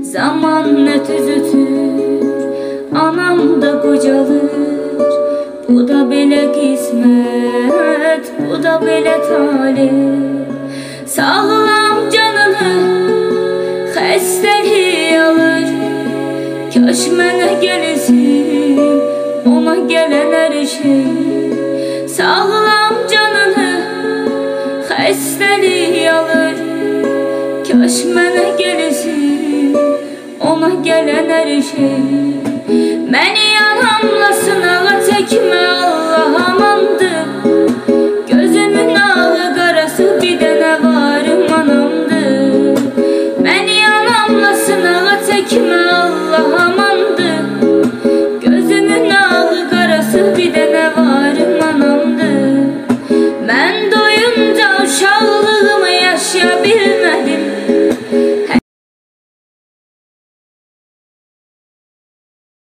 Zaman ne tüzütür, anam da qocalır. Bu da belə qismət, bu da belə talih. Sağlam canını xəstəlik alır. Kaş mənə gəlsin, ona gələn hər şey. Sağlam canını xəstəlik alır. Kaş mənə gəlsin, ona gələn hər şey. Məni yanamla sınağa çəkmə Allah'ım.